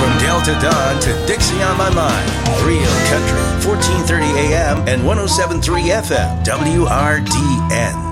From Delta Dawn to Dixie on My Mind. Real Country, 1430 AM and 107.3 FM, WRDN.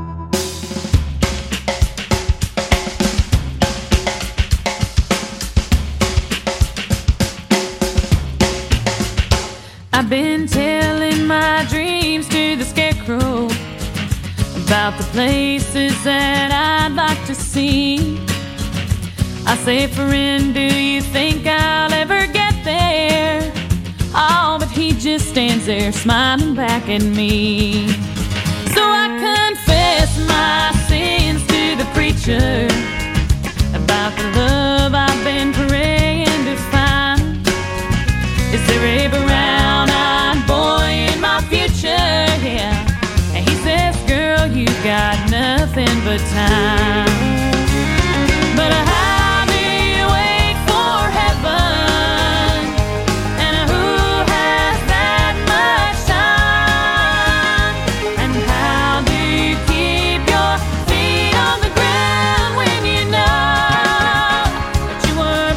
I've been telling my dreams to the scarecrow about the places that I'd like to see. I say, friend, do you think I'll ever get there? Oh, but he just stands there smiling back at me. So I confess my sins to the preacher about the love I've been praying to find. Is there a brown-eyed boy in my future? Yeah. And he says, girl, you got nothing but time. But how do you wait for heaven? And who has that much time? And how do you keep your feet on the ground when you know that you were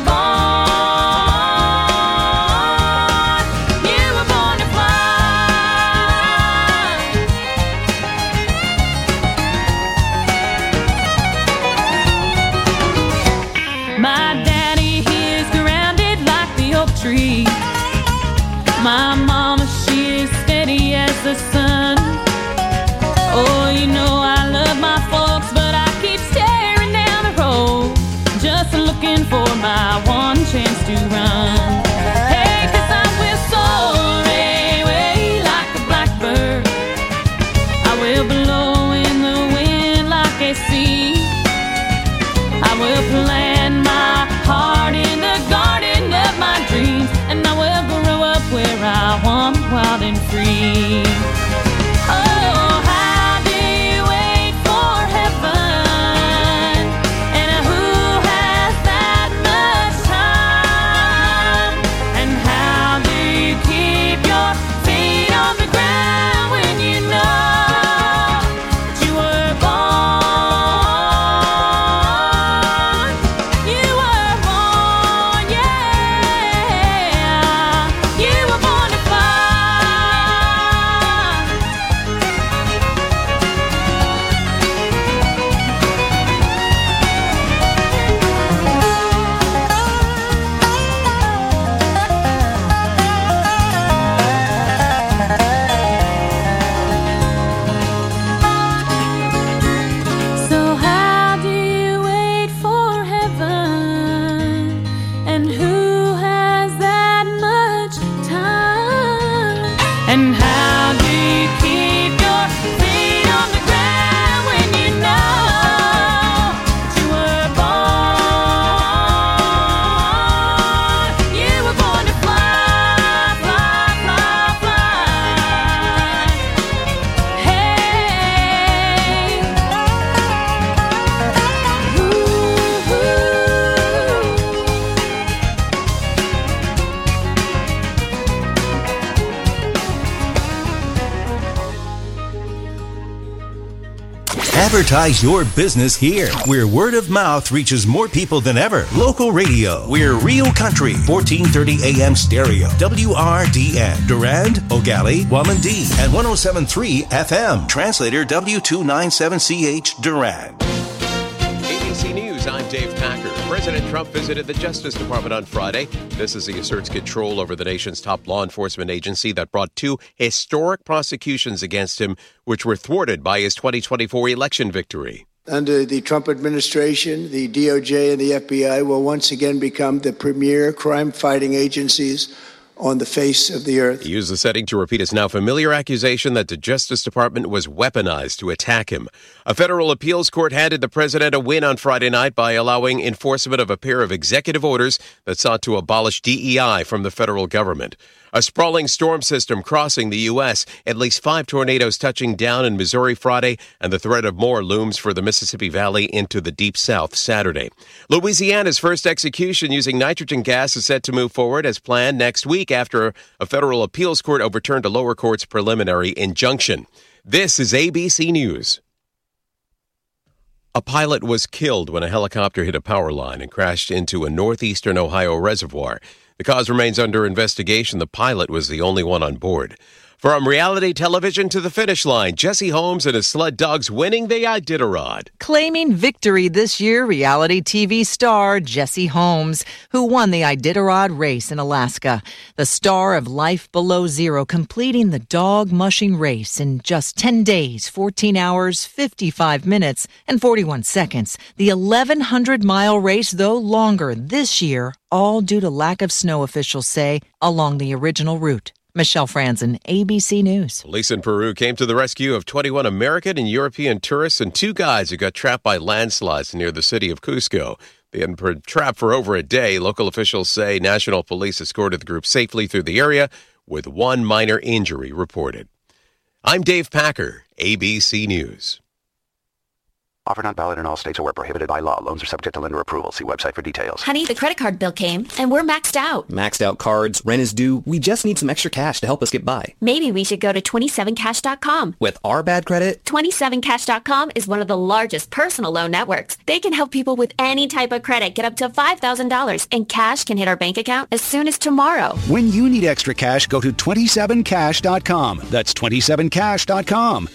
born? You were born to fly. My daddy, he is grounded like the oak tree. My mama, she is steady as the sun. Oh, you know I love my folks, but I keep staring down the road, just looking for my one chance to run. Hey, 'cause I will soar away like a blackbird. I will blow in the wind like a sea. I will plant my heart in the garden of my dreams, and I will grow up where I want, wild and free. Oh, how do you wait for heaven? And who has that much time? And how do you keep your feet on the ground when you know that you were born? You were born, yeah. You were born to fly. So how do you wait for heaven? And who has that much time? And how do you keep your feet on the ground when you know that you were born? You were born to fly, fly, fly, fly. Hey. Advertise your business here, where word of mouth reaches more people than ever. Local radio. We're Real Country, 1430 AM stereo, WRDN. Durand, Ogali, Wamandee, and 107.3 FM. Translator W297CH Durand. ABC News, I'm Dave Packer. President Trump visited the Justice Department on Friday. This as he asserts control over the nation's top law enforcement agency that brought two historic prosecutions against him, which were thwarted by his 2024 election victory. Under the Trump administration, the DOJ and the FBI will once again become the premier crime-fighting agencies on the face of the earth. He used the setting to repeat his now familiar accusation that the Justice Department was weaponized to attack him. A federal appeals court handed the president a win on Friday night by allowing enforcement of a pair of executive orders that sought to abolish DEI from the federal government. A sprawling storm system crossing the U.S., at least 5 tornadoes touching down in Missouri Friday, and the threat of more looms for the Mississippi Valley into the Deep South Saturday. Louisiana's first execution using nitrogen gas is set to move forward as planned next week after a federal appeals court overturned a lower court's preliminary injunction. This is ABC News. A pilot was killed when a helicopter hit a power line and crashed into a northeastern Ohio reservoir. The cause remains under investigation. The pilot was the only one on board. From reality television to the finish line, Jesse Holmes and his sled dogs winning the Iditarod. Claiming victory this year, reality TV star Jesse Holmes, who won the Iditarod race in Alaska. The star of Life Below Zero completing the dog mushing race in just 10 days, 14 hours, 55 minutes, and 41 seconds. The 1,100-mile race, though longer this year, all due to lack of snow, officials say, along the original route. Michelle Franzen, ABC News. Police in Peru came to the rescue of 21 American and European tourists and 2 guys who got trapped by landslides near the city of Cusco. They had been trapped for over a day. Local officials say national police escorted the group safely through the area with 1 minor injury reported. I'm Dave Packer, ABC News. Offer not valid in all states or where prohibited by law. Loans are subject to lender approval. See website for details. Honey, the credit card bill came, and we're maxed out. Maxed out cards, rent is due. We just need some extra cash to help us get by. Maybe we should go to 27cash.com. With our bad credit? 27cash.com is one of the largest personal loan networks. They can help people with any type of credit get up to $5,000, and cash can hit our bank account as soon as tomorrow. When you need extra cash, go to 27cash.com. That's 27cash.com.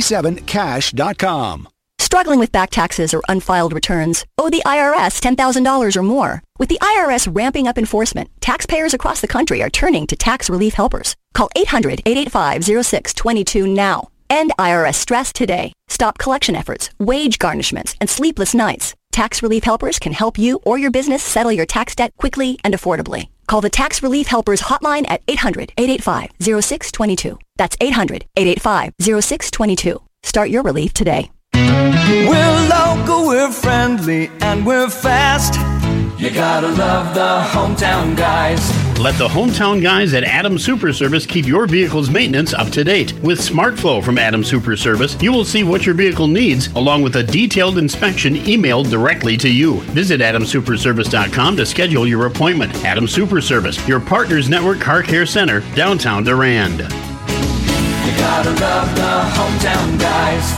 27cash.com. Struggling with back taxes or unfiled returns? Owe the IRS $10,000 or more? With the IRS ramping up enforcement, taxpayers across the country are turning to tax relief helpers. Call 800-885-0622 now. End IRS stress today. Stop collection efforts, wage garnishments, and sleepless nights. Tax relief helpers can help you or your business settle your tax debt quickly and affordably. Call the Tax Relief Helpers hotline at 800-885-0622. That's 800-885-0622. Start your relief today. We're local, we're friendly, and we're fast. You gotta love the hometown guys. Let the hometown guys at Adams Super Service keep your vehicle's maintenance up to date. With SmartFlow from Adams Super Service, you will see what your vehicle needs, along with a detailed inspection emailed directly to you. Visit AdamSuperService.com to schedule your appointment. Adams Super Service, your Partners Network Car Care Center, downtown Durand. You gotta love the hometown guys.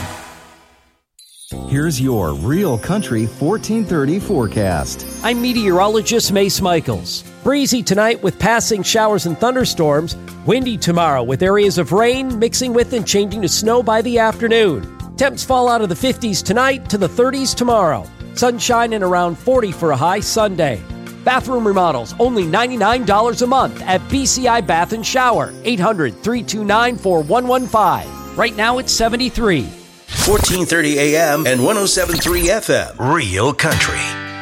Here's your Real Country 1430 forecast. I'm meteorologist Mace Michaels. Breezy tonight with passing showers and thunderstorms. Windy tomorrow with areas of rain mixing with and changing to snow by the afternoon. Temps fall out of the 50s tonight to the 30s tomorrow. Sunshine and around 40 for a high Sunday. Bathroom remodels only $99 a month at BCI Bath and Shower. 800-329-4115. Right now it's 73. 1430 AM and 107.3 FM. Real Country.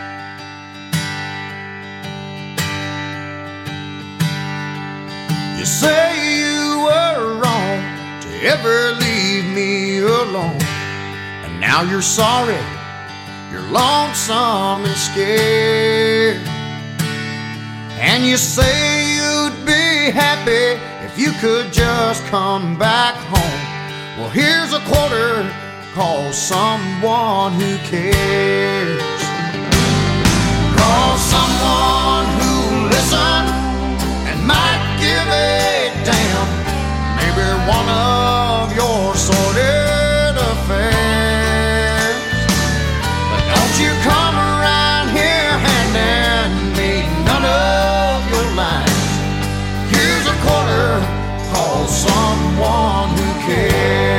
You say you were wrong to ever leave me alone, and now you're sorry, you're lonesome and scared. And you say you'd be happy if you could just come back home. Well, here's a quarter, call someone who cares. Call someone who'll listen and might give a damn. Maybe one of your sordid affairs. But don't you come around here handing me none of your lines. Here's a quarter, call someone who cares.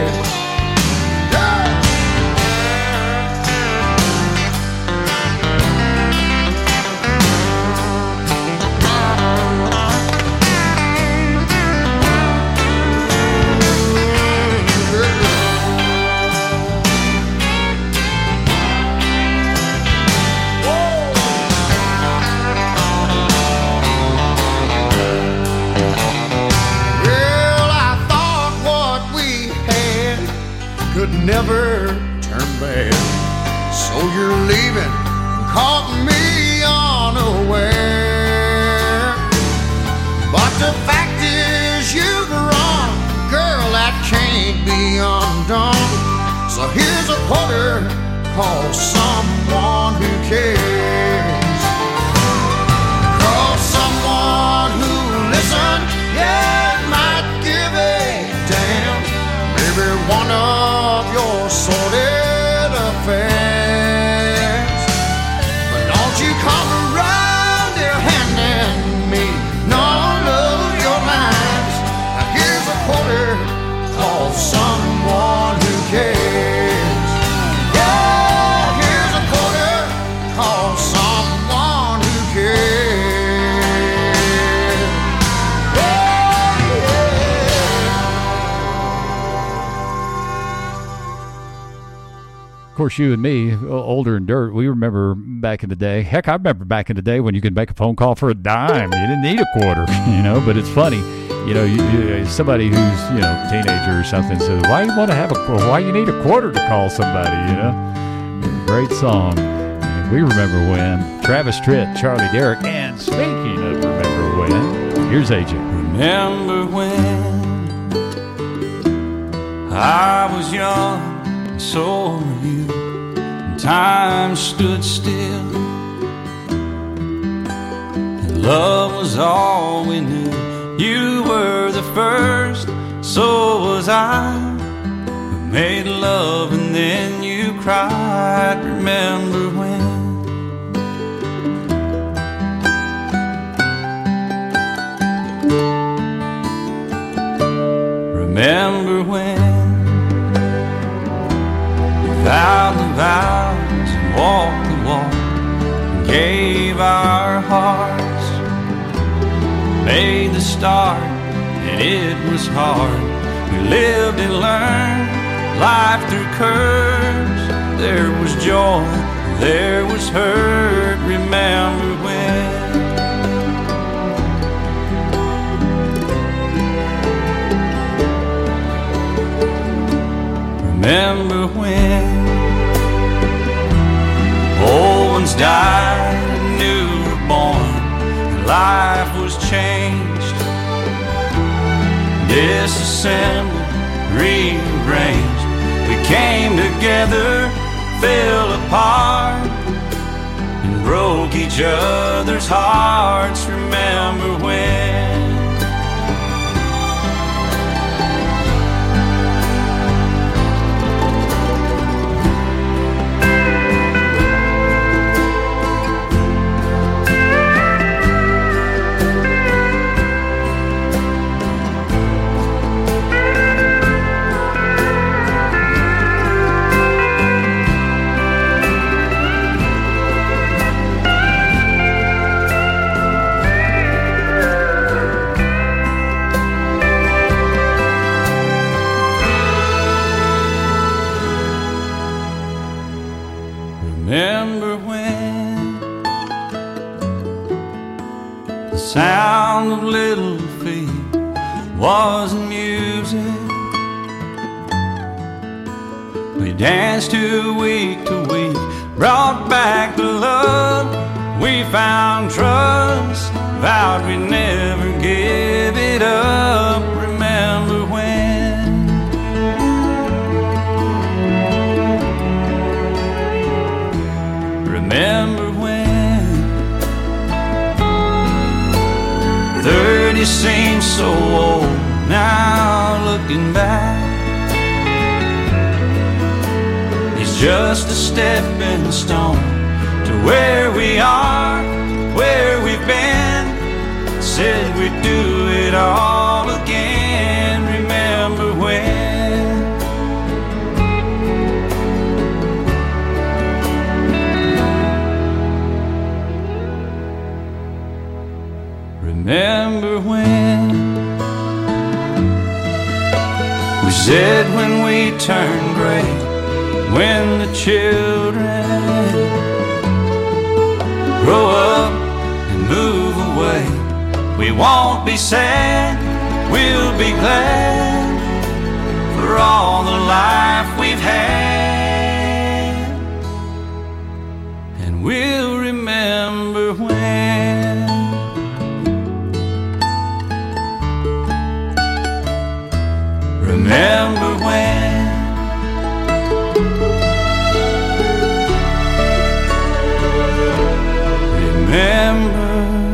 Never turn back. So you're leaving, caught me unaware. But the fact is you've run, girl, that can't be undone. So here's a quarter, call someone who cares. Call someone who'll listen, yeah, might give a damn. Maybe one of your sordid affairs. Of course, you and me, older and dirt, we remember back in the day. Heck, I remember back in the day when you could make a phone call for a dime. You didn't need a quarter, but it's funny. Somebody who's, teenager or something says, why you need a quarter to call somebody, Great song. And we remember when. Travis Tritt, Charlie Derrick, and speaking of remember when, here's AJ. Remember when I was young, and so were you, and time stood still, and love was all we knew. You were the first, so was I. We made love and then you cried. Remember when? Remember when we vowed the vows and walked the walk and gave our hearts, made the start and it was hard. We lived and learned life through curves. There was joy, there was hurt. Remember when? Remember when old ones died and new were born, and life was changed, disassembled, rearranged. We came together, fell apart, and broke each other's hearts. Remember when? Remember when the sound of little feet wasn't music? We danced to week, brought back the love. We found trust, vowed we'd never give it up. Remember when? Remember when 30 seems so old now, looking back. It's just a stepping stone to where we are, where we've been. Said we'd do it all again. Remember when? Remember when we said when we turn gray, when the children grow up and move away, we won't be sad, we'll be glad for all the life we've had, and we'll remember when. Remember when? Remember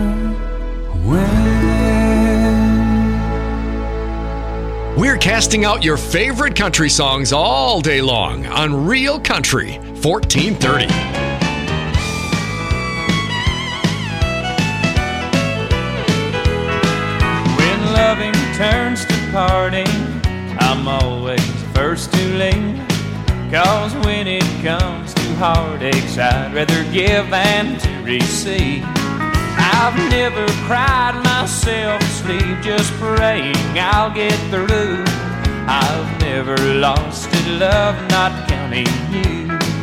when? We're casting out your favorite country songs all day long on Real Country 1430. When loving turns to parting, I'm always first to leave, 'cause when it comes to heartaches, I'd rather give than to receive. I've never cried myself asleep, just praying I'll get through. I've never lost in love, not counting you.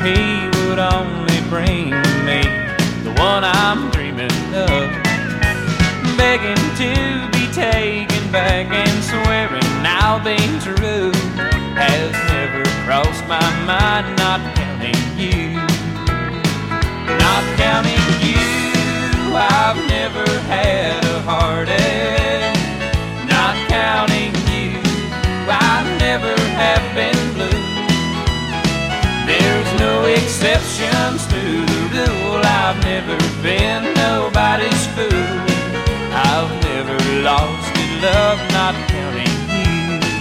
he would only bring me the one I'm dreaming of. Begging to be taken back and swearing I'll be true has never crossed my mind, not counting you. Not counting you, I've never had a heartache. Not counting you, I never have been blue. There's no exceptions to the rule. I've never been nobody's fool. I've never lost in love, not counting you.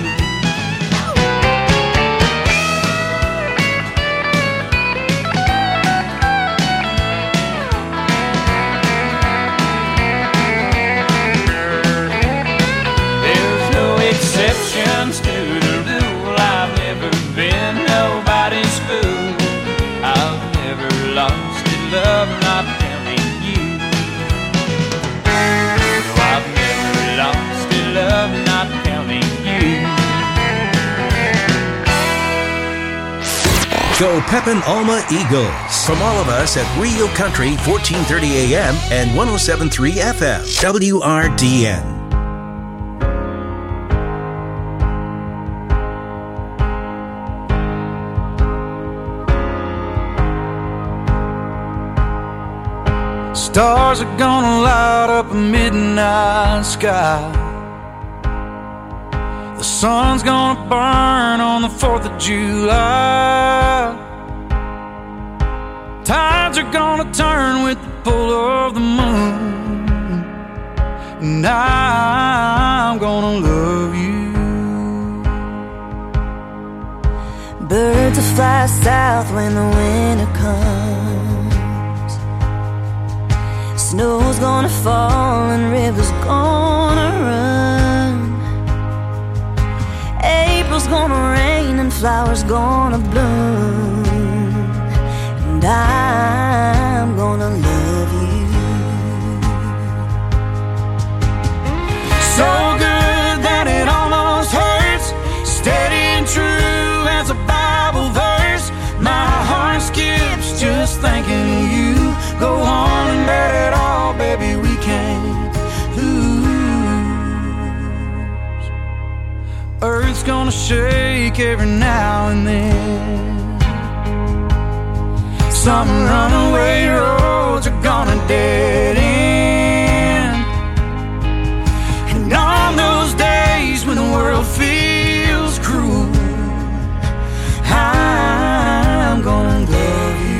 There's no exceptions to the rule. I've never been nobody's fool. I've never lost in love, not counting you. No, I've never lost in love, not counting you. Go Pepin Alma Eagles. From all of us at Rio Country, 1430 AM and 107.3 FM. WRDN. Stars are gonna light up a midnight sky. The sun's gonna burn on the 4th of July. Tides are gonna turn with the pull of the moon. And I'm gonna love you. Birds will fly south when the winter comes. Snow's gonna fall and rivers gonna run. April's gonna rain and flowers gonna bloom. And I'm gonna love you. So good that it almost hurts. Steady and true as a Bible verse. My heart skips just thinking of you. Go on and bet it all, baby, we can't lose. Earth's gonna shake every now and then. Some runaway roads are gonna dead end. And on those days when the world feels cruel, I'm gonna love you.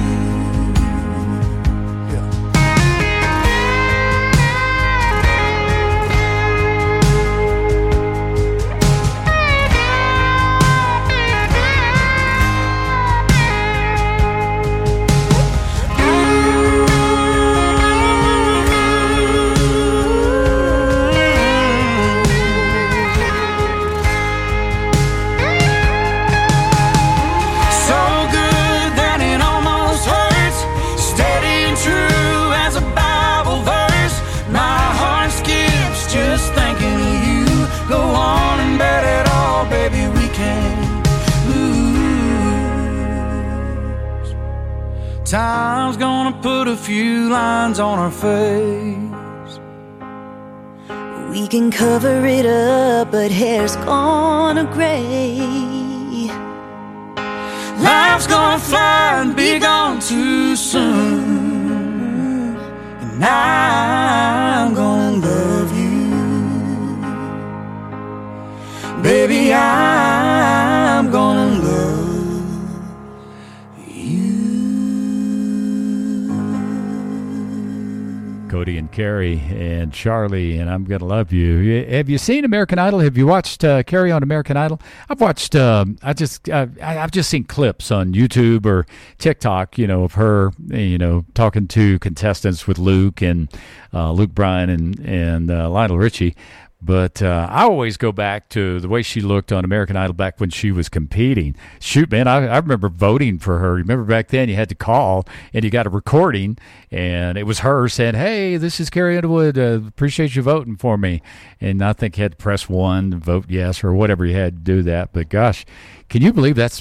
Time's gonna put a few lines on our face. We can cover it up, but hair's gonna gray. Life's gonna fly and be gone too soon. And I'm gonna love you. Baby, I'm gonna love you. Cody and Carrie and Charlie and I'm Gonna Love You. Have you seen American Idol? Have you watched Carrie on American Idol? I've watched. I've just seen clips on YouTube or TikTok. You know, of her. You know, talking to contestants with Luke and Luke Bryan and Lionel Richie. But I always go back to the way she looked on American Idol back when she was competing. Shoot, man, I remember voting for her. Remember back then you had to call and you got a recording, and it was her saying, "Hey, this is Carrie Underwood. Appreciate you voting for me." And I think you had to press 1 to vote yes or whatever you had to do that. But gosh, can you believe that's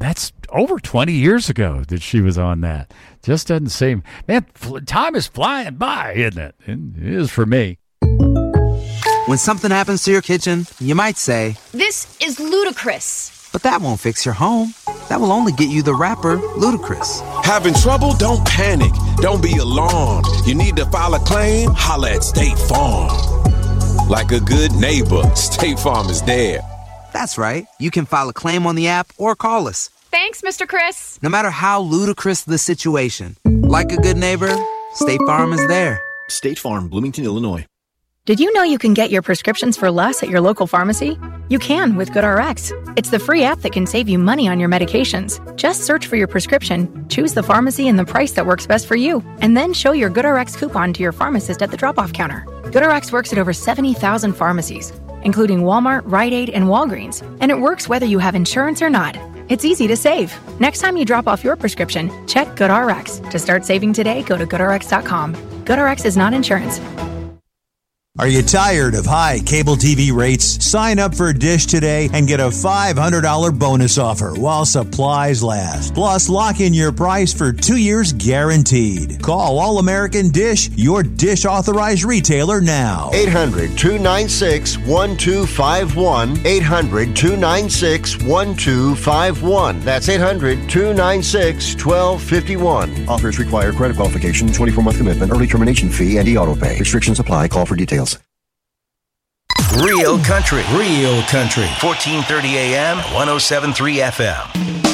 that's over 20 years ago that she was on that. Just doesn't seem, man, time is flying by, isn't it? It is for me. When something happens to your kitchen, you might say, "This is ludicrous." But that won't fix your home. That will only get you the rapper, Ludacris. Having trouble? Don't panic. Don't be alarmed. You need to file a claim? Holla at State Farm. Like a good neighbor, State Farm is there. That's right. You can file a claim on the app or call us. Thanks, Mr. Chris. No matter how ludicrous the situation, like a good neighbor, State Farm is there. State Farm, Bloomington, Illinois. Did you know you can get your prescriptions for less at your local pharmacy? You can with GoodRx. It's the free app that can save you money on your medications. Just search for your prescription, choose the pharmacy and the price that works best for you, and then show your GoodRx coupon to your pharmacist at the drop-off counter. GoodRx works at over 70,000 pharmacies, including Walmart, Rite Aid, and Walgreens, and it works whether you have insurance or not. It's easy to save. Next time you drop off your prescription, check GoodRx. To start saving today, go to GoodRx.com. GoodRx is not insurance. Are you tired of high cable TV rates? Sign up for Dish today and get a $500 bonus offer while supplies last. Plus, lock in your price for 2 years guaranteed. Call All American Dish, your Dish authorized retailer now. 800-296-1251. 800-296-1251. That's 800-296-1251. Offers require credit qualification, 24-month commitment, early termination fee, and e-auto pay. Restrictions apply. Call for details. Real country. 1430 AM, 107.3 FM.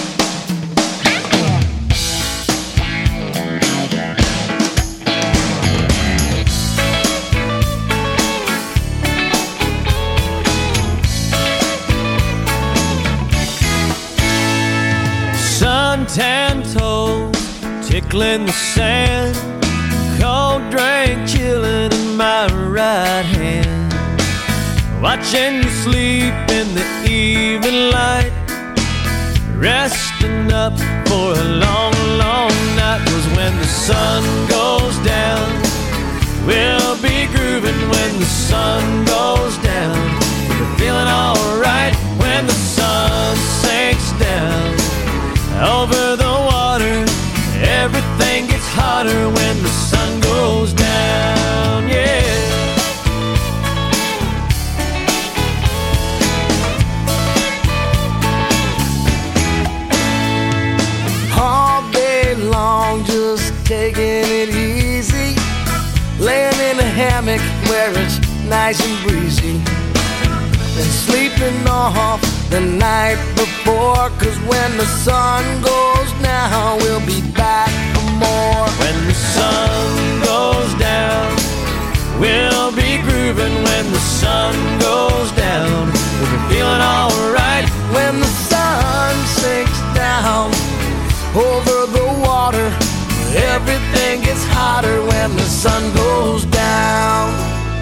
Suntan toes tickling the sand, cold drink chilling in my right hand. Watching you sleep in the evening light, resting up for a long, long night. 'Cause when the sun goes down, we'll be grooving when the sun goes down. We're feeling alright when the sun sinks down. Over the water, everything gets hotter when the sun goes down, yeah. Just taking it easy, laying in a hammock where it's nice and breezy, and sleeping off the night before. 'Cause when the sun goes down, we'll be back for more. When the sun goes down, we'll be grooving. When the sun goes down, we'll be feeling alright. When the sun sinks down over the water, everything gets hotter when the sun goes down.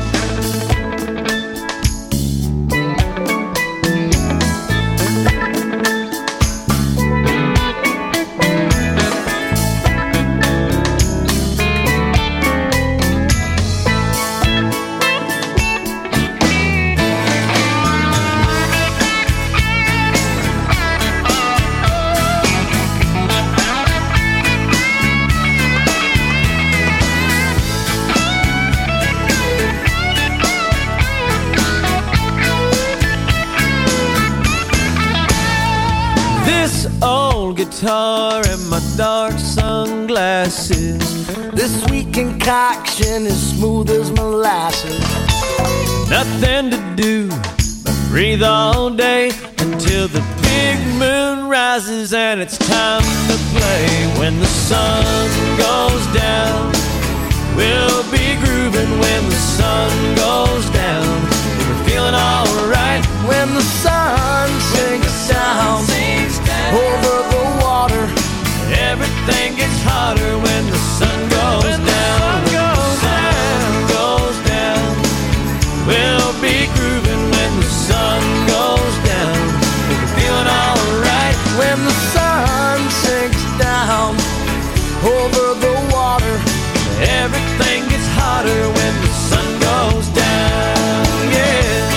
Guitar and my dark sunglasses, this sweet concoction is smooth as molasses. Nothing to do but breathe all day until the big moon rises and it's time to play. When the sun goes down, we'll be grooving. When the sun goes down, we're feeling alright. When the sun sinks down over the water, everything gets hotter when the sun goes down. When the sun goes down, we'll be grooving. When the sun goes down, we'll be feeling alright. When the sun sinks down over the water, everything gets hotter when the sun goes down, yeah.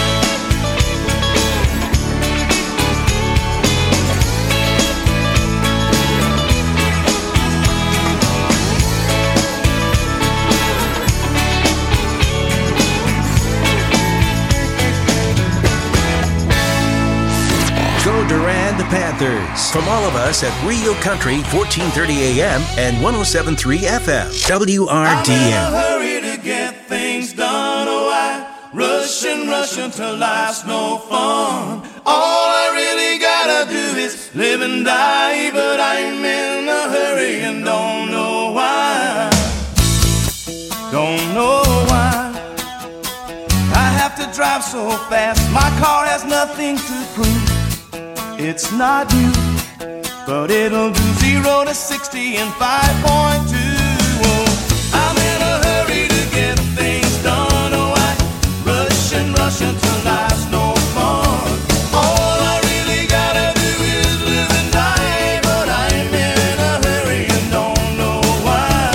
Panthers. From all of us at Rio Country, 1430 AM and 107.3 FM. WRDN. I'm in a hurry to get things done. Oh, I rush until life's no fun. All I really gotta do is live and die, but I'm in a hurry and don't know why. Don't know why I have to drive so fast. My car has nothing to prove. It's not new, but it'll do 0 to 60 in 5.2. Oh, I'm in a hurry to get things done. Oh, I rush until life's no fun. All I really gotta do is live and die, but I'm in a hurry and don't know why.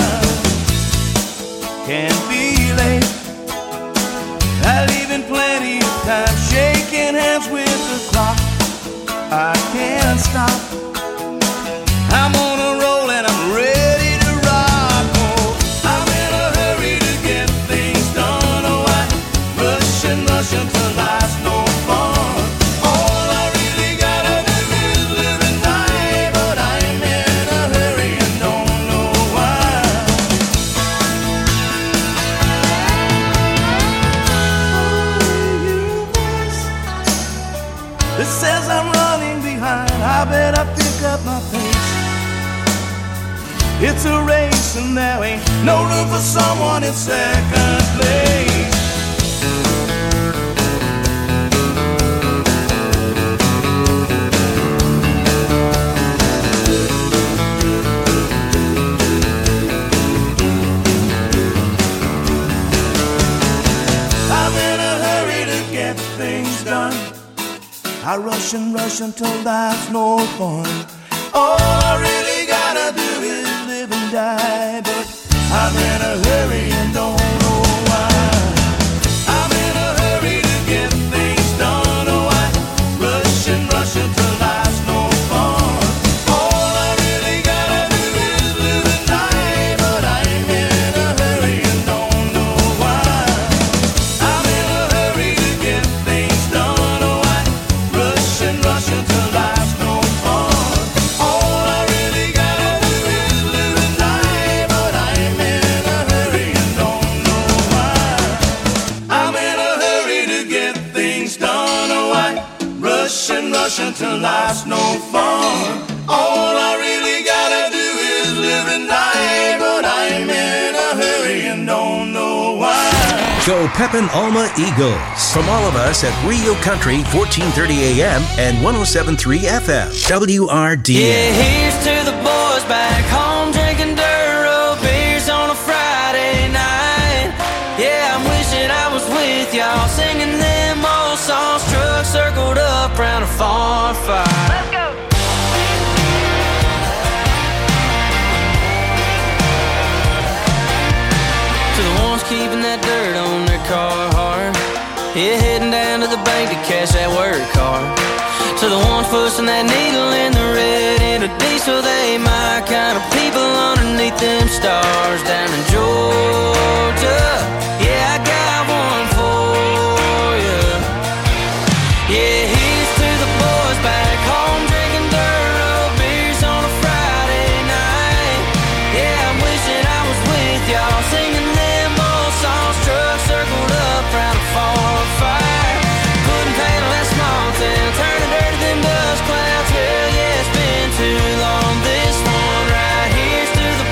Can't be late. I leave in plenty of time, shaking hands with the clock. I can't stop. I'm on a roll and I'm ready to rock. Oh, I'm in a hurry to get things done. Oh, I rush until life's no fun. All I really gotta do is live and die, but I'm in a hurry and don't know why. It says I'm running behind, I better pick up my pace. It's a race and there ain't no room for someone in second place. I'm in a hurry to get things done. I rush until life's no fun. All I really gotta do is live and die, but I'm in a hurry and don't know why. I'm in a hurry to get things done. Oh, I rush until life's no fun. All I really gotta do is live and die, but I'm in a hurry and don't know why. I'm in a hurry to get things done. Oh, I rush until life's no fun. All I really gotta do is live and die, but I'm in a hurry and don't know why. I'm in a hurry to get things done. Oh, I rush until life's no fun. All I really gotta do is live and die, but I'm in a hurry and don't know why. Go Pepin Alma Eagles. From all of us at Rio Country, 1430 AM and 107.3 FM. WRDN. Yeah, here's to the boys back home drinking Duro beers on a Friday night. Yeah, I'm wishing I was with y'all singing them old songs, trucks circled up round a farm fire. Let's go. To the ones keeping that dirt on their car hard. Yeah, heading down to the bank to cash that work card. To the ones pushing that needle in the red into diesel, they my kind of people underneath them stars down in Georgia. Yeah, I got one for you. Yeah, here's to the boys back home drinking Duro beers on a Friday night. Yeah, I'm wishing I was with y'all singing them old songs, trucks circled up round a farm fire. Putting paint on that small town, turning dirty them dust clouds. Hell yeah, it's been too long. This one right here's to the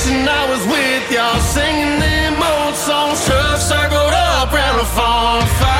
wishing I was with y'all, singing them old songs. Trucks circled up round the farm fire.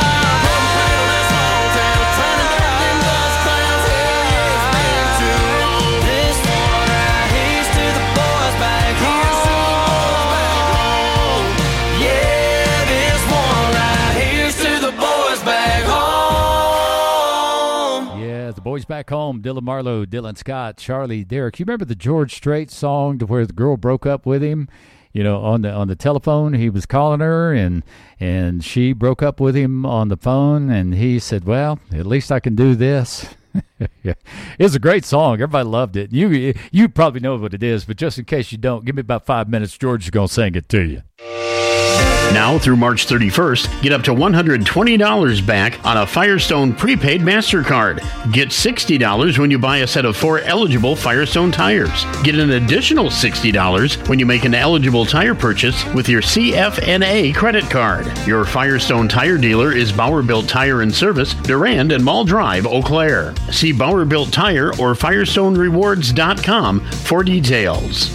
Boys Back Home, Dylan Marlowe, Dylan Scott, Charlie, Derek. You remember the George Strait song to where the girl broke up with him? You know, on the telephone, he was calling her, and she broke up with him on the phone, and he said, well, at least I can do this. Yeah. It's a great song. Everybody loved it. You probably know what it is, but just in case you don't, give me about 5 minutes. George is going to sing it to you. Now through March 31st, get up to $120 back on a Firestone prepaid MasterCard. Get $60 when you buy a set of 4 eligible Firestone tires. Get an additional $60 when you make an eligible tire purchase with your CFNA credit card. Your Firestone tire dealer is Bauer Built Tire and Service, Durand and Mall Drive, Eau Claire. See Bauer Built Tire or FirestoneRewards.com for details.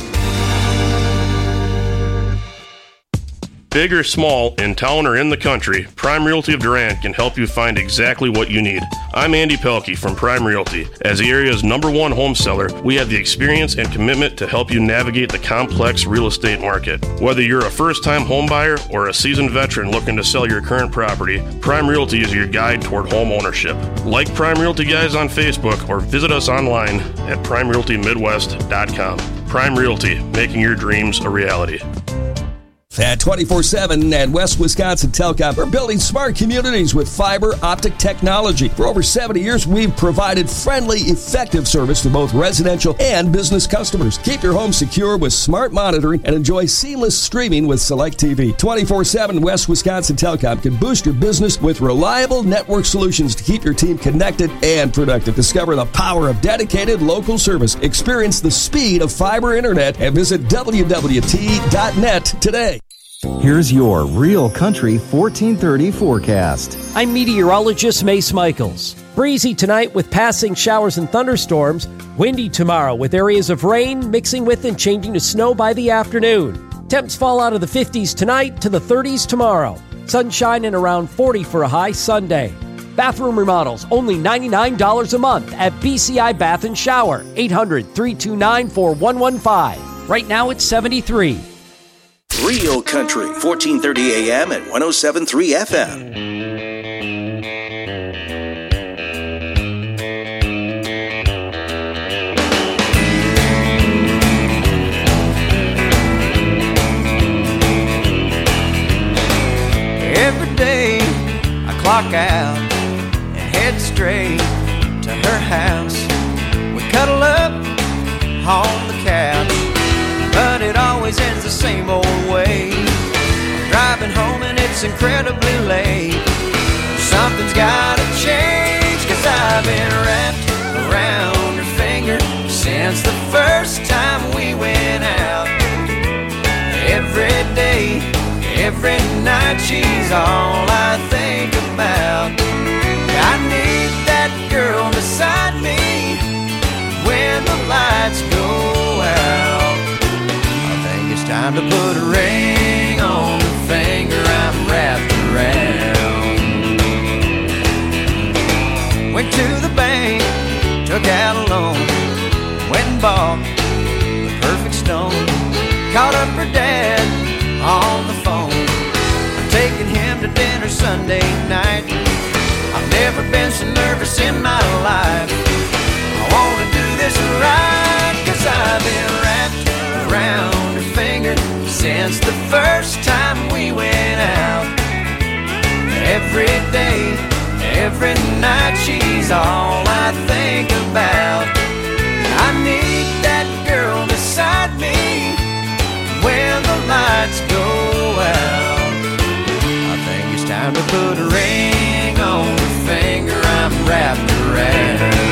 Big or small, in town or in the country, Prime Realty of Durand can help you find exactly what you need. I'm Andy Pelkey from Prime Realty. As the area's #1 home seller, we have the experience and commitment to help you navigate the complex real estate market. Whether you're a first-time home buyer or a seasoned veteran looking to sell your current property, Prime Realty is your guide toward home ownership. Like Prime Realty Guys on Facebook or visit us online at PrimeRealtyMidwest.com. Prime Realty, making your dreams a reality. At 24/7 and West Wisconsin Telecom, we're building smart communities with fiber optic technology. For over 70 years, we've provided friendly, effective service to both residential and business customers. Keep your home secure with smart monitoring and enjoy seamless streaming with Select TV. 24/7 West Wisconsin Telecom can boost your business with reliable network solutions to keep your team connected and productive. Discover the power of dedicated local service. Experience the speed of fiber internet and visit WWT.net today. Here's your Real Country 1430 forecast. I'm meteorologist Mace Michaels. Breezy tonight with passing showers and thunderstorms. Windy tomorrow with areas of rain mixing with and changing to snow by the afternoon. Temps fall out of the 50s tonight to the 30s tomorrow. Sunshine and around 40 for a high Sunday. Bathroom remodels only $99 a month at BCI Bath and Shower. 800-329-4115. Right now it's 73. Real Country, 1430 AM and 107.3 FM. Every day I clock out and head straight to her house. We cuddle up on the couch, but it always ends the same old way. I'm driving home and it's incredibly late. Something's gotta change, 'cause I've been wrapped around her finger since the first time we went out. Every day, every night, she's all I think about. I need that girl beside me when the lights go out. It's time to put a ring on the finger I'm wrapped around. Went to the bank, took out a loan, went and bought the perfect stone. Called up her dad on the phone. I'm taking him to dinner Sunday night. I've never been so nervous in my life. I want to do this right, 'cause I've been wrapped around her finger since the first time we went out. Every day, every night, she's all I think about. I need that girl beside me when the lights go out. I think it's time to put a ring on the finger I'm wrapped around.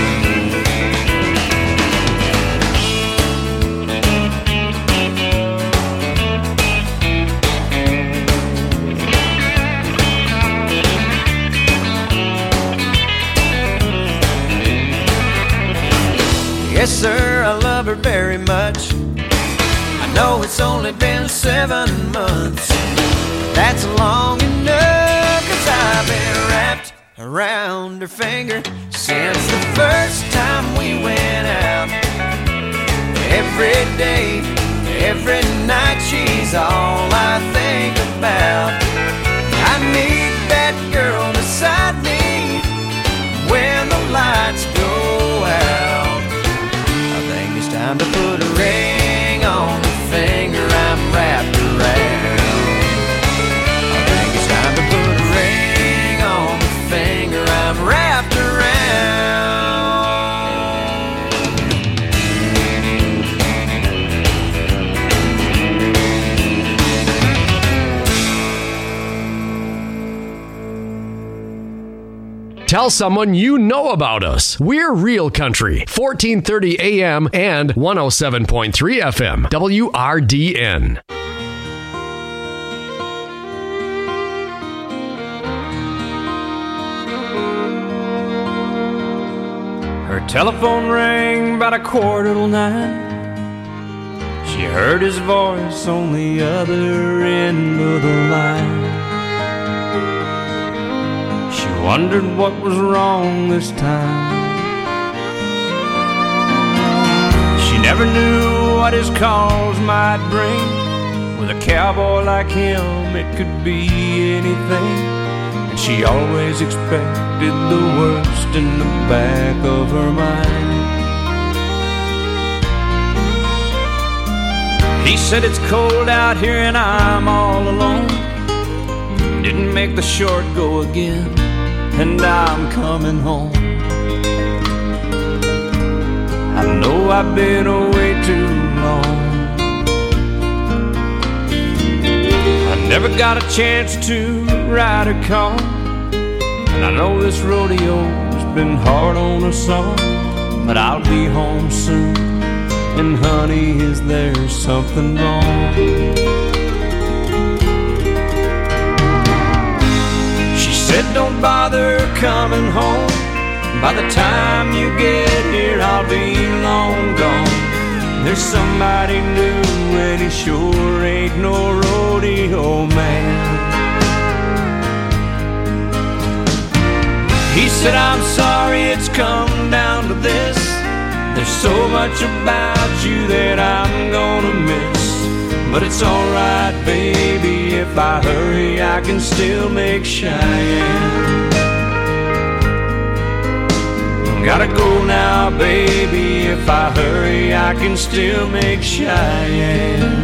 Yes, sir, I love her very much. I know it's only been 7 months. That's long enough, 'cause I've been wrapped around her finger since the first time we went out. Every day, every night, she's all I think about. I need that girl beside me when the lights go out. I think it's time to put a ring on the finger I'm wrapped around. I think it's time to put a ring on the finger I'm wrapped around. Tell someone you know about us. We're Real Country, 1430 AM and 107.3 FM, WRDN. Her telephone rang about 9:15. She heard his voice on the other end of the line. She wondered what was wrong this time. She never knew what his calls might bring. With a cowboy like him, it could be anything. And she always expected the worst in the back of her mind. He said it's cold out here and I'm all alone. Didn't make the short go again, and I'm coming home. I know I've been away too long. I never got a chance to ride a car, and I know this rodeo's been hard on us all. But I'll be home soon, and honey, is there something wrong? Said don't bother coming home. By the time you get here, I'll be long gone. There's somebody new, and he sure ain't no rodeo man. He said, I'm sorry it's come down to this. There's so much about you that I'm gonna miss. But it's alright, baby, if I hurry, I can still make Cheyenne. Gotta go now, baby, if I hurry, I can still make Cheyenne.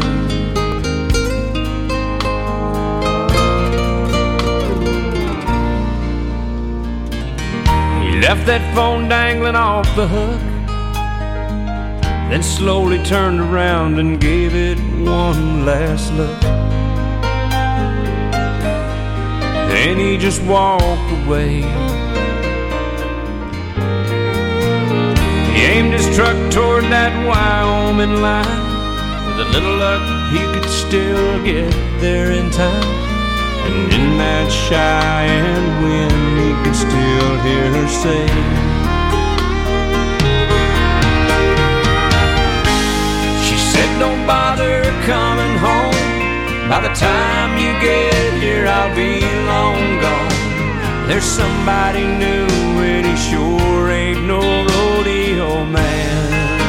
He left that phone dangling off the hook, then slowly turned around and gave it one last look. Then he just walked away. He aimed his truck toward that Wyoming line. With a little luck, he could still get there in time. And in that Cheyenne wind, he could still hear her say, don't bother coming home. By the time you get here, I'll be long gone. There's somebody new, and he sure ain't no rodeo man.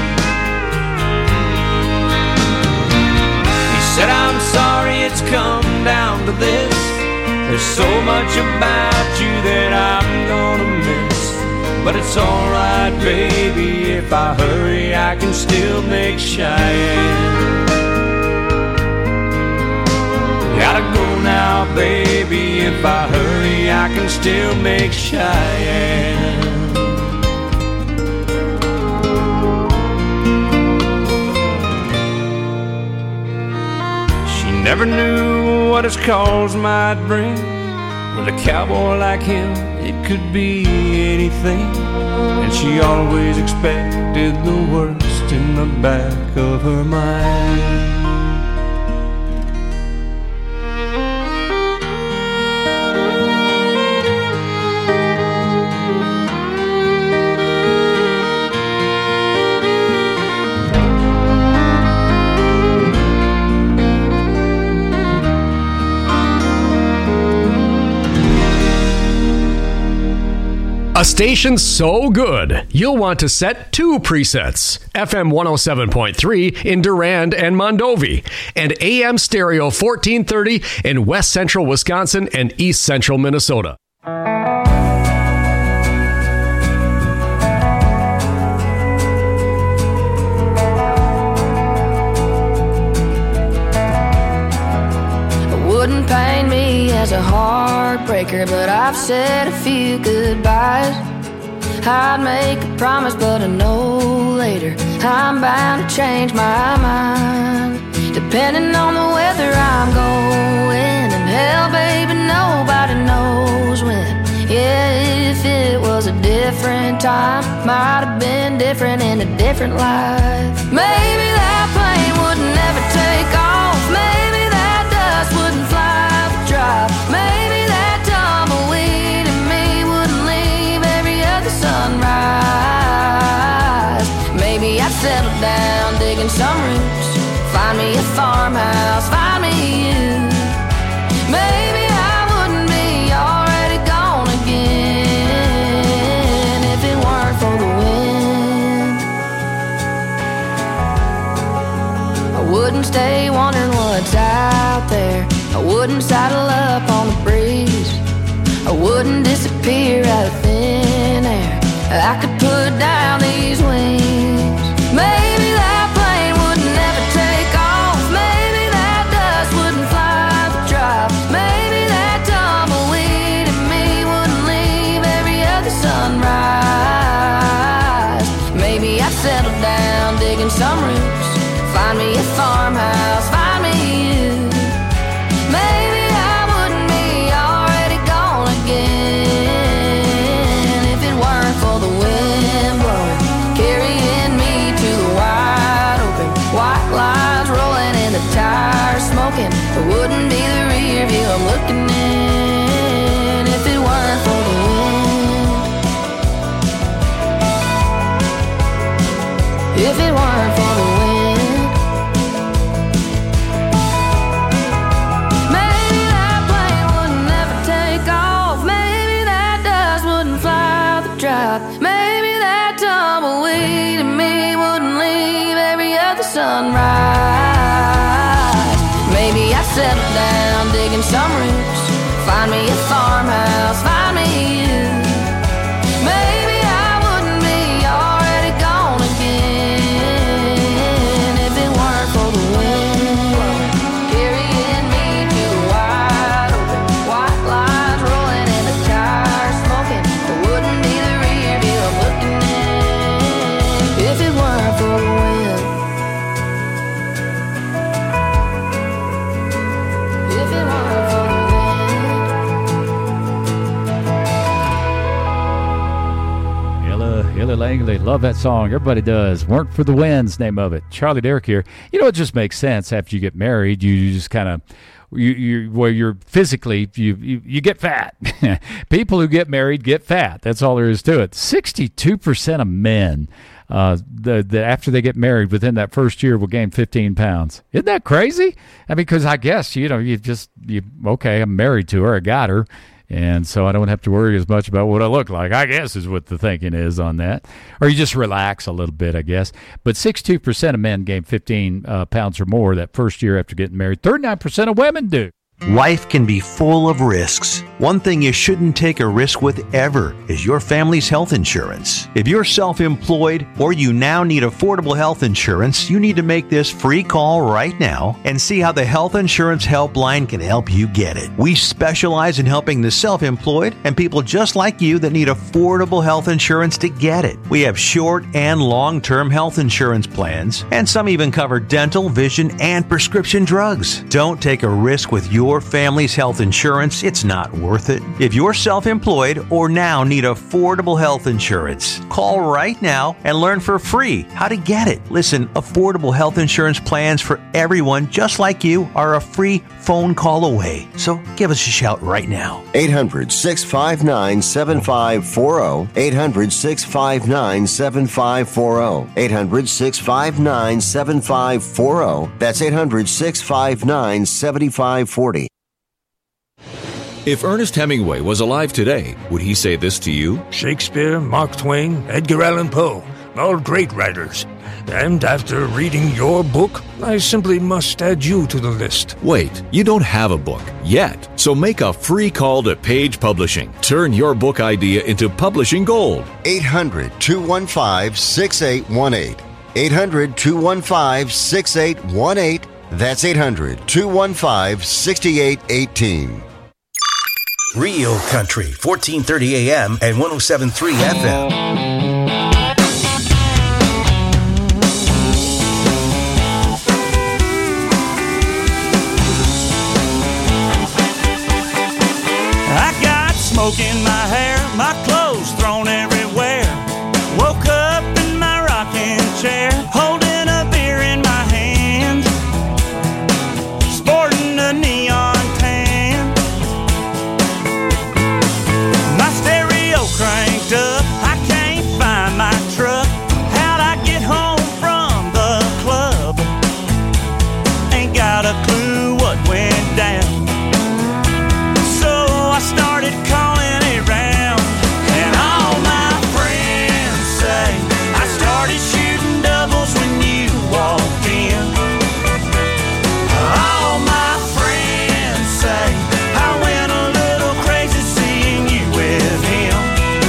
He said, I'm sorry it's come down to this. There's so much about you that I'm gonna miss. But it's alright, baby, if I hurry, I can still make Cheyenne. Gotta go now, baby, if I hurry, I can still make Cheyenne. She never knew what his calls might bring. With a cowboy like him, it could be anything. And she always expected the worst in the back of her mind. station so good, you'll want to set 2 presets. FM 107.3 in Durand and Mondovi, and AM stereo 1430 in West Central Wisconsin and East Central Minnesota. Wouldn't pain me as a heartbreaker, but I've said a few goodbyes. I'd make a promise, but I know later I'm bound to change my mind. Depending on the weather I'm going, and hell, baby, nobody knows when. Yeah, if it was a different time, might have been different in a different life. Maybe that plane would never take off. Maybe that dust wouldn't fly the drop. Maybe that tumbleweed in me wouldn't leave every other sunrise. Maybe I'd settle down digging some roots, find me a farmhouse, find me you. Maybe I wouldn't be already gone again if it weren't for the wind. I wouldn't stay wondering what's out there. I wouldn't saddle up on the breeze. I wouldn't disappear out of thin air. I could put down these wings. Maybe that plane would never take off. Maybe that dust wouldn't fly the drop. Maybe that tumbleweed in me wouldn't leave every other sunrise. Maybe I'd settle down digging some roots, find me a farmhouse, find me you. Maybe I wouldn't be already gone again if it weren't for the wind blowing, carrying me to the wide open. White lines rolling and the tires smoking. It wouldn't be the rear view I'm looking in if it weren't for the wind. If it weren't for the wind. Maybe that plane would never take off. Maybe that dust wouldn't fly the drop. Maybe that tumbleweed in me wouldn't leave every other sunrise. Maybe I'd settle down digging some roots, find me a farmhouse, find me you. Maybe I wouldn't be already gone again if it weren't for the wind carrying me to the wide open. White lines rolling and the tires smoking. It wouldn't be the rear view I'm looking in if it weren't for the wind. If it weren't for the Ella Langley, love that song. Everybody does. Weren't for the Wind's name of it. Charlie Derrick here. You know, it just makes sense after you get married. You just kind of, you're physically, you get fat. People who get married get fat. That's all there is to it. 62% of men, after they get married within that first year will gain 15 pounds. Isn't that crazy? I mean, because I guess, okay, I'm married to her. I got her. And so I don't have to worry as much about what I look like, I guess, is what the thinking is on that. Or you just relax a little bit, I guess. But 62% of men gain 15 pounds or more that first year after getting married. 39% of women do. Life can be full of risks. One thing you shouldn't take a risk with ever is your family's health insurance. If you're self-employed or you now need affordable health insurance, you need to make this free call right now and see how the Health Insurance Helpline can help you get it. We specialize in helping the self-employed and people just like you that need affordable health insurance to get it. We have short and long-term health insurance plans, and some even cover dental, vision, and prescription drugs. Don't take a risk with your family's health insurance. It's not worth it. If you're self-employed or now need affordable health insurance, call right now and learn for free how to get it. Listen, affordable health insurance plans for everyone just like you are a free phone call away. So give us a shout right now. 800-659-7540. 800-659-7540. 800-659-7540. That's 800-659-7540. If Ernest Hemingway was alive today, would he say this to you? Shakespeare, Mark Twain, Edgar Allan Poe, all great writers. And after reading your book, I simply must add you to the list. Wait, you don't have a book yet. So make a free call to Page Publishing. Turn your book idea into publishing gold. 800-215-6818. 800-215-6818. That's 800-215-6818. Real Country, 1430 AM and 107.3 FM. I got smoke in my hair, my clothes thrown everywhere. Woke up in my rocking chair, holding a beer in my hand, sporting a neon tan. My stereo cranked up, I can't find my truck. How'd I get home from the club? Ain't got a clue what went down. I started calling around, and all my friends say I started shooting doubles when you walked in. All my friends say I went a little crazy seeing you with him.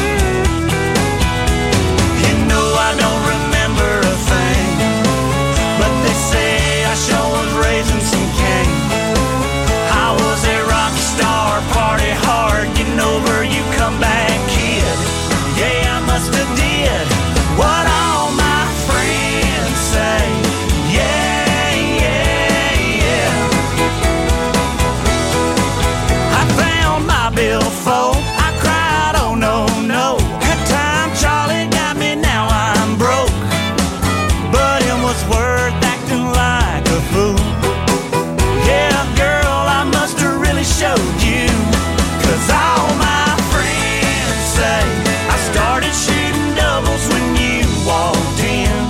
You know I don't remember a thing, but they say I sure was raising some cane. I was a rock star, party hard, getting over you come back kid. Yeah, I must have did what all my friends say. Yeah, yeah, yeah. I found my billfold, I cried, oh no, no. Good time Charlie got me, now I'm broke. But it was worth acting like a fool. Yeah, girl, I must have really showed you. 'Cause all my friends say I started shooting doubles when you walked in.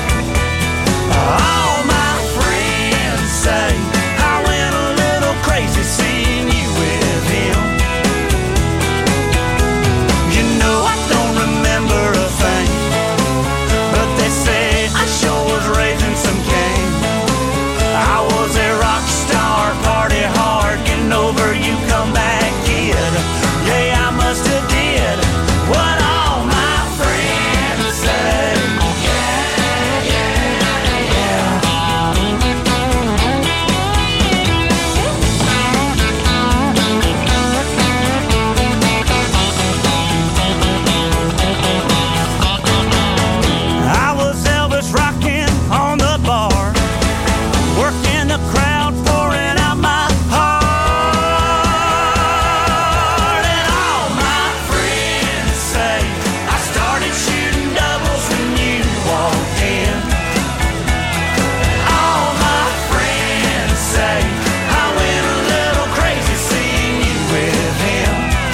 All my friends say I went a little crazy seeing you with him. You know I don't remember a thing, but they say I sure was raising some cane. I was a rock star, party hard, getting over you come back kid. Yeah, I must have did what all my friends say. Yeah, yeah, yeah. I was Elvis rocking on the bar, working the crowd, pouring out my heart. And all my friends say I started shooting doubles when you walked in. All my friends say I went a little crazy seeing you with him.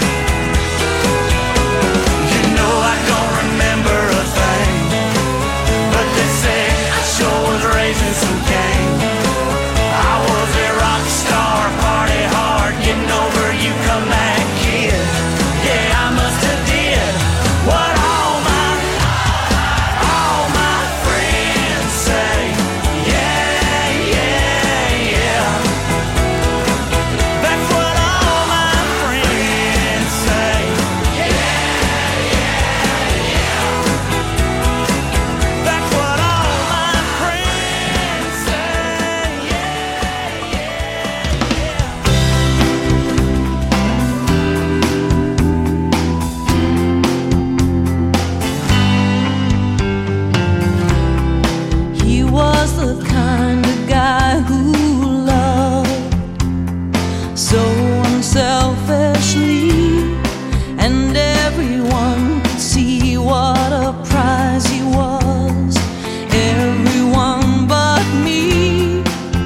You know I don't remember a thing, but they say I sure was raising some cane. I was a rock star, party hard, getting over you come back kid. Yeah, I must have did what all my friends say. Yeah, yeah, yeah. That's what all my friends say. Yeah, yeah, yeah. That's what all my friends say. He was the kind of guy who loved so unselfishly, and everyone could see what a prize he was. Everyone but me.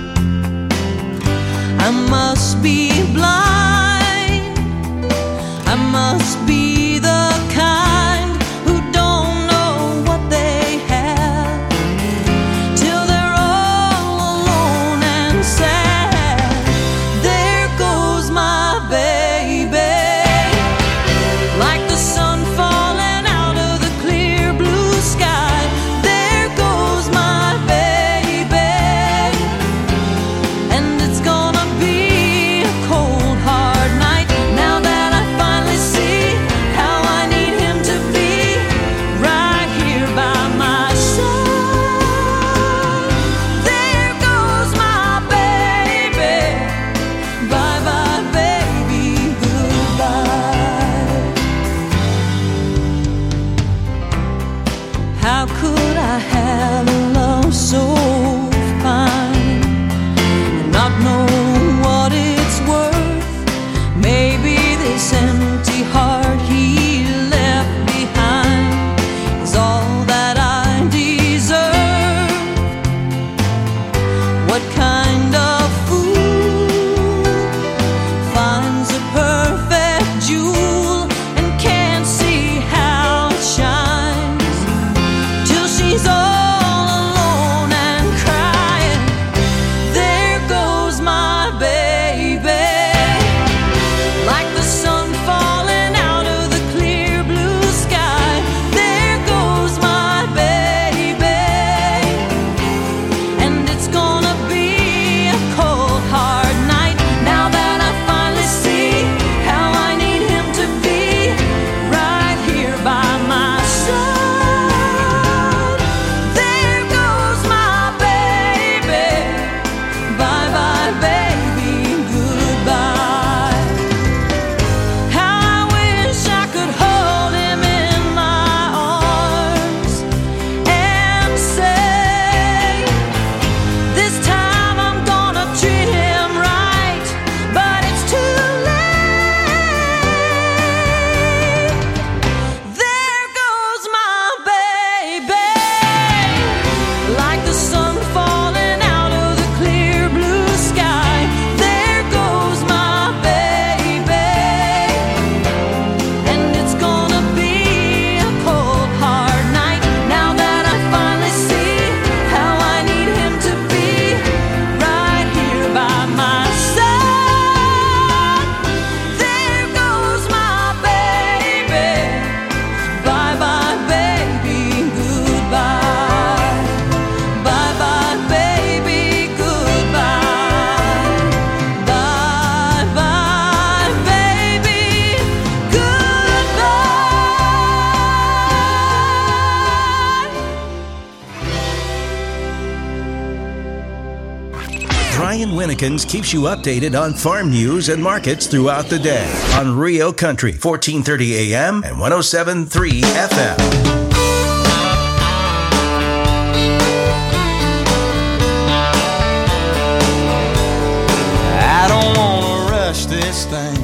I must be blind. I must be the kind who don't know what they have till they're all alone and sad. There goes my baby. not know what it's worth. Maybe this empty heart he left behind is all that I deserve. What kind of fool finds a perfect jewel and can't see how it shines till she's all alone and crying? There goes my baby, like the sun falling out of the clear blue sky. There goes my baby, and it's gonna be a cold, hard night now that I finally see how I need him to be right here by my side. There goes my baby, bye bye baby, goodbye. How I wish I could hold him in my arms and say, this time I'm gonna treat him right, but it's too late. There goes my baby, like the sun falling out of the clear blue sky. There goes my baby, and it's gonna be a cold, hard night now that I finally see how I need him to be right here by my side. There goes my baby, bye bye baby, goodbye. Bye bye baby, goodbye. Bye bye baby, Brian Winnekins keeps you updated on farm news and markets throughout the day on Rio Country, 1430 AM and 107.3 FM. I don't wanna rush this thing.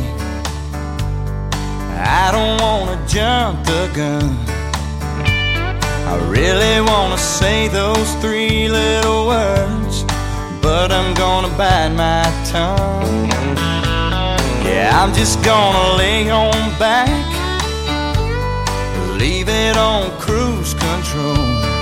I don't wanna jump the gun. I really wanna say those three little words, but I'm gonna bite my tongue. Yeah, I'm just gonna lay on back, leave it on cruise control.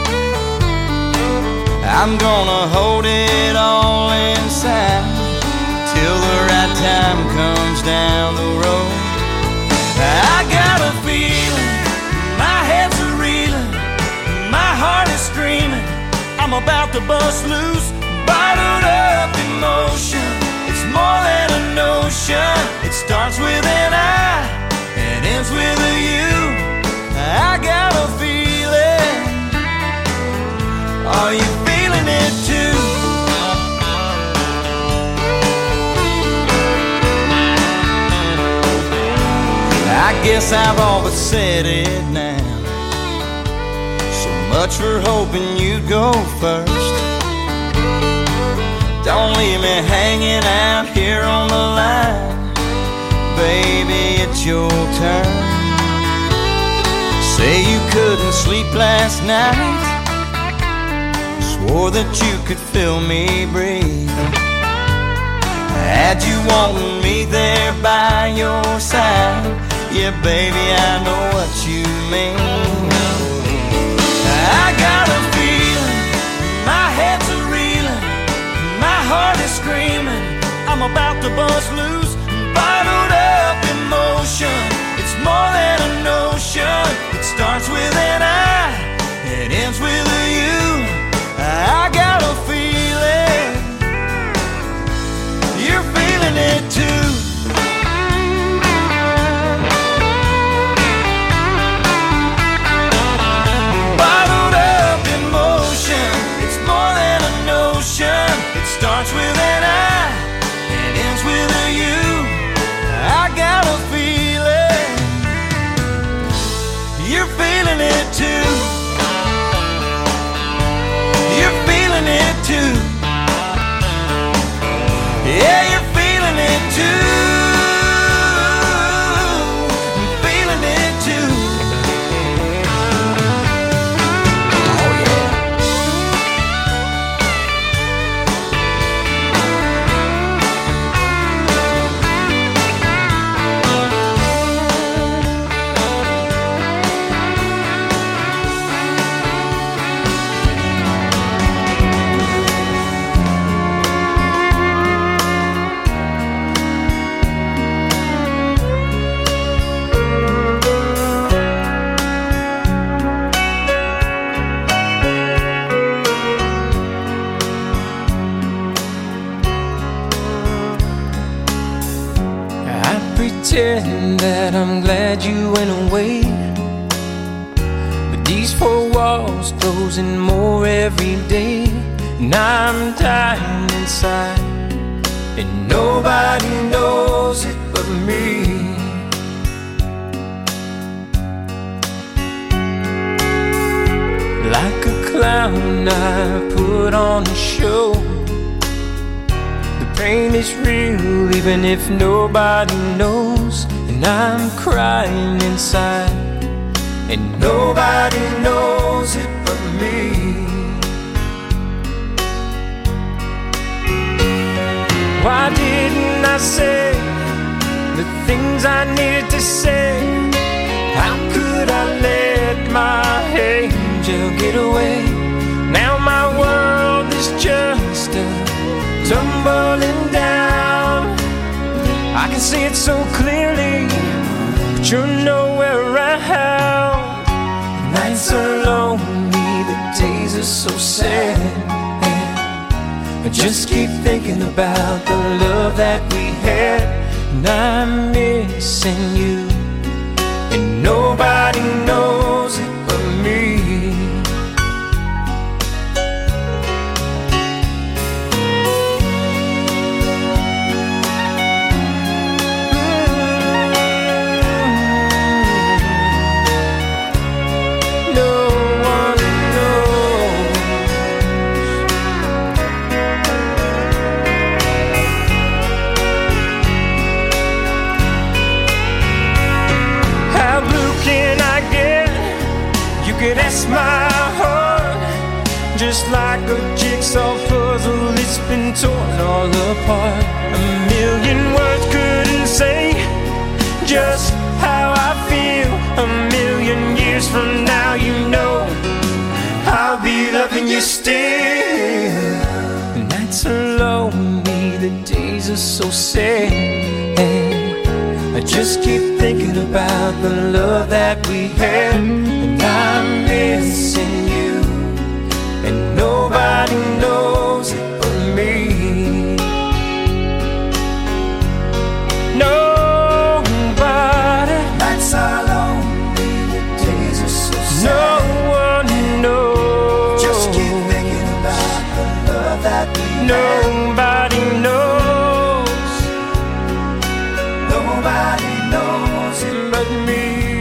I'm gonna hold it all inside till the right time comes down the road. I got a feeling, my head's a reeling, my heart is screaming, I'm about to bust loose, bottled up emotion. It's more than a notion. It starts with an I and ends with a you. I got a feeling. Are you feeling it too? I guess I've all but said it now. So much for hoping you'd go first. Don't leave me hanging out here on the line. Baby, it's your turn. Say you couldn't sleep last night, swore that you could feel me breathe. Had you wanting me there by your side, yeah, baby, I know what you mean. I got a feeling, my head's a reeling, my heart is screaming, I'm about to bust loose, bottled up emotion. It's more than a notion. It starts with an I, it ends with a you. I got a feeling, you're feeling it too. Bottled up emotion. It's more than a notion. It starts with an I, it ends with a you. I got a feeling, you're feeling it too. pretend that I'm glad you went away, but these four walls closing more every day, and I'm dying inside, and nobody knows it but me. Like a clown, I put on a show. The pain is real, even if nobody knows. And I'm crying inside, and nobody knows it but me. Why didn't I say the things I needed to say? How could I let my angel get away? Now my world is just tumbling down. I can see it so clearly, but you're nowhere around. Nights are lonely, the days are so sad, and I just keep thinking about the love that we had, and I'm missing you, and nobody knows it but me. That's my heart, just like a jigsaw puzzle. It's been torn all apart. A million words couldn't say just how I feel. A million years from now, you know I'll be loving you still. The nights are lonely, the days are so sad, and I just keep thinking about the love that we had, and I'm missing you, and nobody knows it but me. Nobody. Nights are lonely, the days are so sad. No one knows. Just keep thinking about the love that we had. Nobody knows. Nobody knows it but me.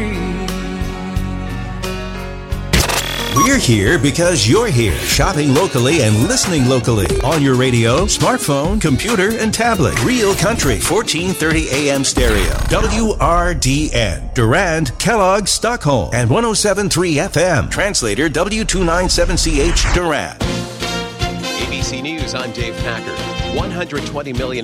We're here because you're here, shopping locally and listening locally on your radio, smartphone, computer, and tablet. Real Country, 1430 AM stereo. WRDN, Durand, Kellogg, Stockholm, and 107.3 FM. Translator W297CH, Durand. ABC News, I'm Dave Packer. 120 million